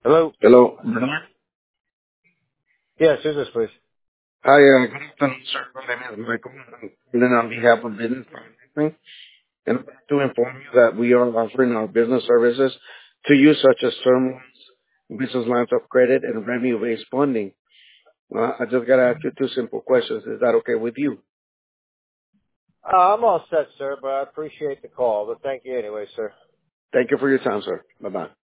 Hello? Hello, Bernard. Yes, who's this, please? Hi, good afternoon, sir. My name is Michael. I'm calling on behalf of Business Financing, and I'd like to inform you that we are offering our business services to you, such as term loans, business lines of credit, and revenue-based funding. I just got to ask you two simple questions. Is that okay with you? I'm all set, sir, but I appreciate the call. But thank you anyway, sir. Thank you for your time, sir. Bye-bye.